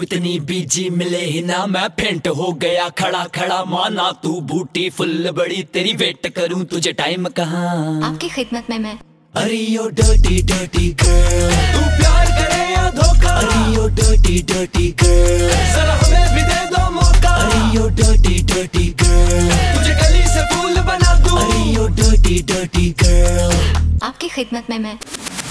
इतनी बीजी मिले ही ना मैं फेंट हो गया खड़ा खड़ा। माना तू बूटी फुल बड़ी तेरी वेट करूं तुझे टाइम कहाँ। आपकी खिदमत में मैं। अरे यो डर्टी डर्टी गर्ल, तू प्यार करे या धोखा। अरे यो डर्टी डर्टी गर्ल, जरा हमें भी दे दो मौका। अरे यो डर्टी डर्टी गर्ल, तुझे गली से फूल बना दूं। अरे यो डर्टी डर्टी गर्ल, आपकी खिदमत में मैं।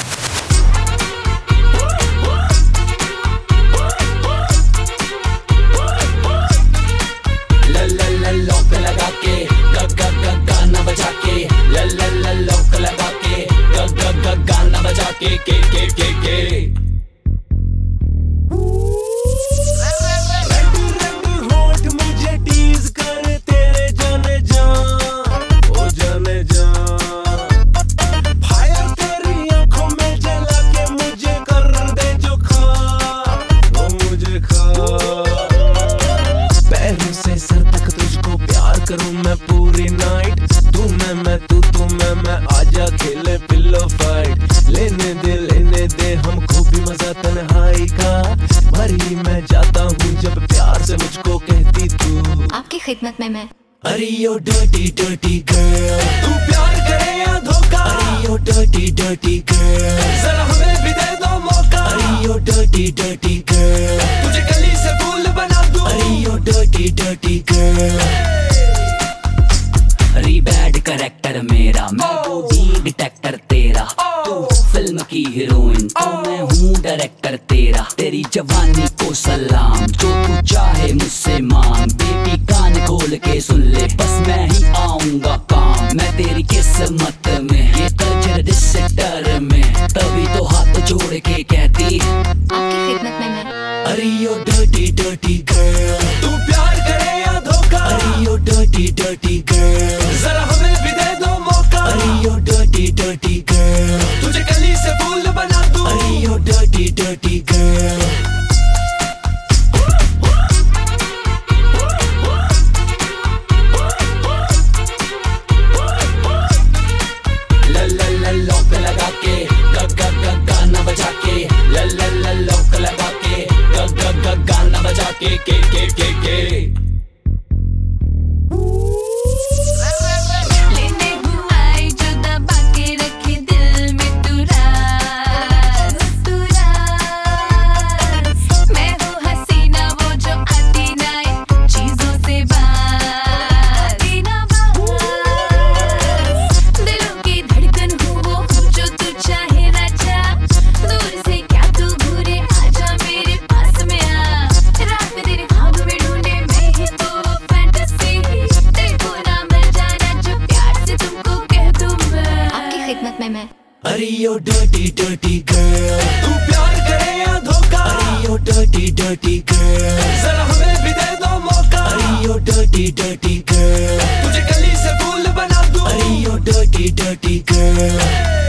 लॉक लगा के गाना बजा के, लॉक लगा के गाना बजा के होठ मुझे टीज कर तेरे जाने जा, ओ जाने जा। फायर तेरी आंखों में जला के मुझे कर दे जो खा, वो मुझे खा। पैरों से सर तक तुझको प्यार करूं मैं पूरी नाइट। तू मैं तू मैं आजा खेले पिल्लो फाइट। लेने दे हमको भी मजा तन्हाई का। भरी मैं जाता हूँ जब प्यार से मुझको कहती तू। आपकी खिदमत में मैं। अरे यो डर्टी डर्टी गर्ल, तू प्यार करे या धोखा। अरे यो डर्टी डर्टी गर्ल, जरा हमें भी दे दो मौका। अरे यो डर्टी डर्टी गर्ल, तुझे गली से फूल बना दूं। अरे यो डर्टी डर्टी गर्ल। अरे बैड करैक्टर मेरा, मैं बॉडी डिटेक्टर तेरा। तू फिल्म की हीरोइन तो मैं हूँ डायरेक्टर तेरा। तेरी जवानी को सलाम, जो तू चाहे मुझसे मांग। बेबी कान खोल के सुन ले, बस मैं ही आऊंगा काम। मैं तेरी किस्मत में ये तजर डिस्टर में, तभी तो हाथ जोड़ के कहती आपकी खिदमत में मैं। अरे यो डर्टी डर्टी गर्ल, तू प्यार करे या धोखा। अरे यो डर्टी डर्टी गर्ल, जरा हमें भी दे दो मौका। अरे यो डर्टी डर्टी गर्ल, तुझे गली से फूल बना दूं। अरे yo dirty dirty girl. Lock लगा के गाना बजा के, लॉक लगा के गाना बजा के। लेने हूँ आई जो दबा के रखे दिल में तू राज। मैं हूँ हसीना वो जो आती ना चीजों से बात। दिलों की धड़कन हूँ वो जो तू चाहे राजा। दूर से क्या तू घूरे आजा मेरे पास में आ। रात तेरे ख्वाब में ढूंढे मैं ही तो फैंटेसी। देखो ना मैं जाना जो प्यार से तुमको कह दूं मैं। आपकी खिदमत में मैं। अरे यो डर्टी डर्टी गर्ल, तू प्यार करे या धोखा। अरे यो डर्टी डर्टी गर्ल, जरा हमें भी दे दो मौका। अरे यो डर्टी डर्टी गर्ल, तुझे गली से फूल बना दूं। अरे यो डर्टी डर्टी गर्ल।